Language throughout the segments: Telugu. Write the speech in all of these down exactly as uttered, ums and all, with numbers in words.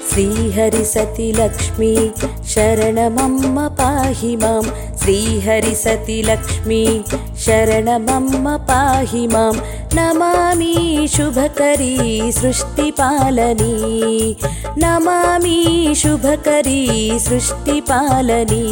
శ్రీహరి సతి లక్ష్మీ శరణమమ్మ పాహి మాం శ్రీహరి సతి లక్ష్మీ శరణమమ్మ పాహి మాం నమామి శుభకరీ సృష్టిపాలనీ నమామి శుభకరీ సృష్టిపాలనీ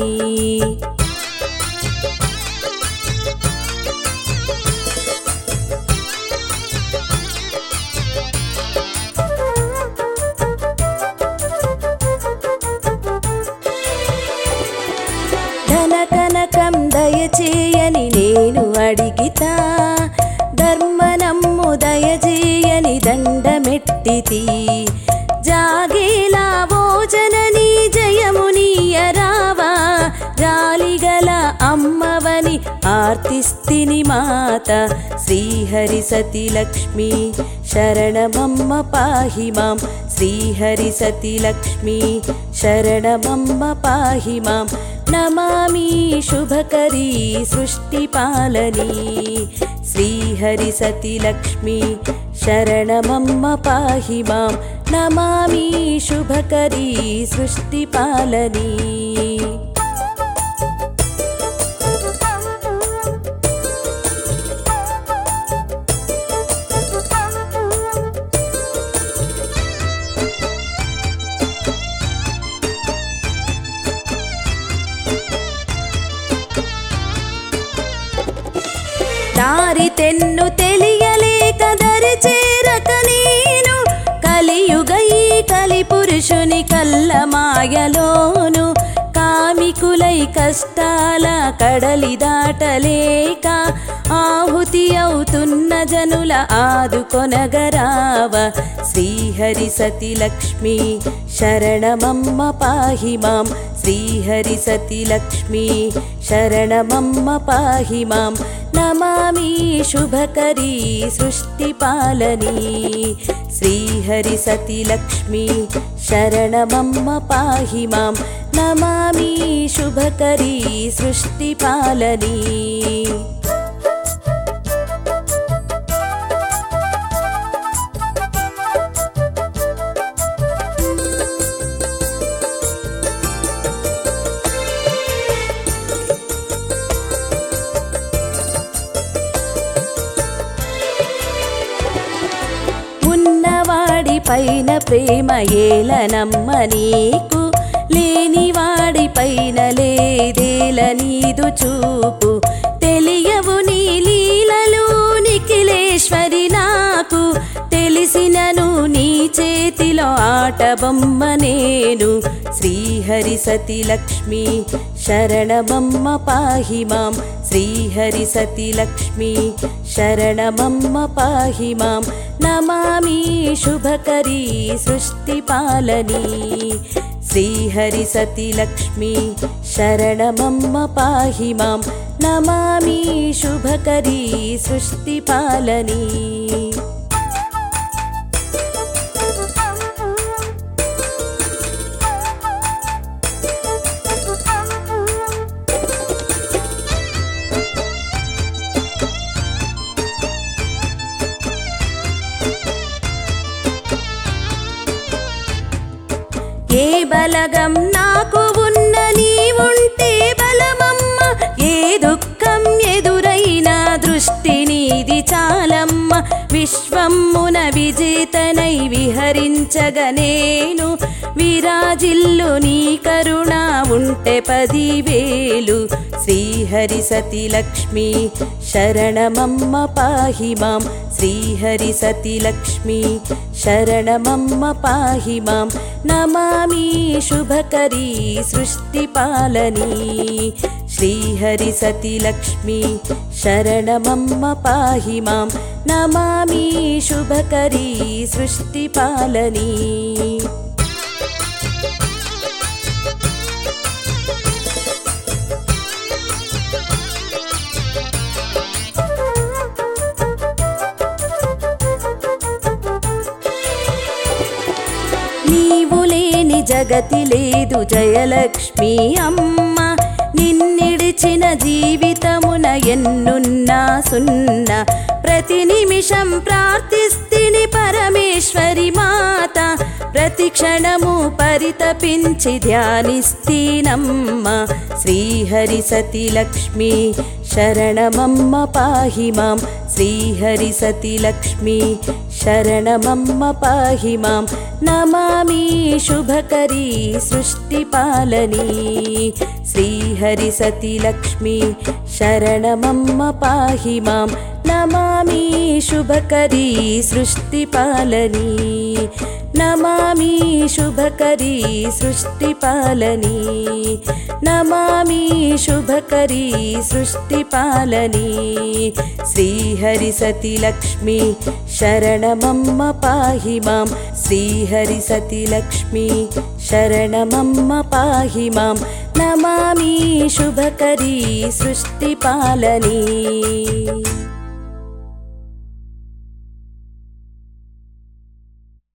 ధనకనకం దయచేయని నేను అడిగితా ధర్మనమ్ము దయచేయని దండమెట్టితి జాగేలా భోజనని జయమునీయరావా జాలిగల అమ్మవని ఆర్తిస్తిని మాత శ్రీహరి సతి లక్ష్మీ శరణమమ్మ పాహి మాం శ్రీహరి సతి లక్ష్మీ శరణమమ్మ పాహి మాం నమామి శుభకరీ సృష్టిపాలనీ శ్రీహరి సతి లక్ష్మీ శరణమమ్మ పాహి మాం నమామి శుభకరీ సృష్టిపాలనీ దారి తెన్ను తెలియలేక దరి చేరక నేను కలియుగ ఈ కలి పురుషుని కల్ల మాయలోను కామికులై కష్టాల కడలి దాటలేక ఆహుతి అవుతున్న జనుల ఆదుకొనగరావ శ్రీహరి సతి లక్ష్మీ శరణమమ్మ పాహి మాం శ్రీహరి సతి లక్ష్మీ శరణమమ్మ పాహి మాం నమామి శుభకరీ సృష్టిపాలనీ శ్రీహరి సతి లక్ష్మీ శరణమమ్మ పాహి మాం నమామి శుభకరీ సృష్టిపాలనీ ఉన్నవాడి పైన ప్రేమ ఏలనమ్మ నీకు లేనివాడి పైన లేదేల నీదు చూపు తెలియవు నీ లీలలు నిఖిలేశ్వరి నాకు తెలిసినను నీ చేతిలో ఆట బొమ్మ నేను శ్రీహరి సతి లక్ష్మీ శరణమమ్మ పాహి మాం శ్రీహరి సతి లక్ష్మీ శరణమమ్మ పాహి మాం నమామి శుభకరీ సృష్టిపాలనీ శ్రీహరి సతి లక్ష్మీ శరణమమ్మ పాహి మాం నమామి శుభకరీ సృష్టిపాలనీ ఏ బలగం నాకు ఉన్న నీవుంటే బలమమ్మ ఏ దుఃఖం ఎదురైనా దృష్టి నీది చాలమ్మ విశ్వమ్మున విజేతనై విహరించగ నేను విరాజిల్లు నీ కరుణ ఉంటే పదివేలు శ్రీహరి సతి లక్ష్మీ శరణమమ్మ పాహి మాం శ్రీహరి సతి లక్ష్మీ శరణమమ్మ పాహి మాం నమామి శుభకరీ సృష్టిపాలనీ శ్రీహరి సతి లక్ష్మీ శరణమమ్మ పాహి మాం నమామి శుభకరీ సృష్టిపాలనీ నీవు లేని జగతి లేదు జయలక్ష్మీ అమ్మ నిన్నిడిచిన జీవితమున ఎన్నున్నా సున్న ప్రతి నిమిషం ప్రార్థిస్తిని పరమేశ్వరి మాత ప్రతిక్షణము పరితపించి ధ్యానిస్తీనమ్మ శ్రీహరి సతి లక్ష్మి శరణమమ్మ పాహి మాం శ్రీహరి సతి లక్ష్మి శరణమమ్మ పాహి మాం నమామి శుభకరీ సృష్టిపాలనీ శ్రీహరి సతి లక్ష్మి శరణమమ్మ పాహి మాం నమామి శుభకరీ సృష్టిపాలనీ నమామి శుభకరీ సృష్టిపాలనీ నమామి శుభకరీ సృష్టిపాలనీ శ్రీహరి సతి లక్ష్మి శరణమమ్మ పాహి మాం శ్రీహరి సతి లక్ష్మి శరణమమ్మ పాహి మాం నమామి శుభకరీ సృష్టిపాలనీ।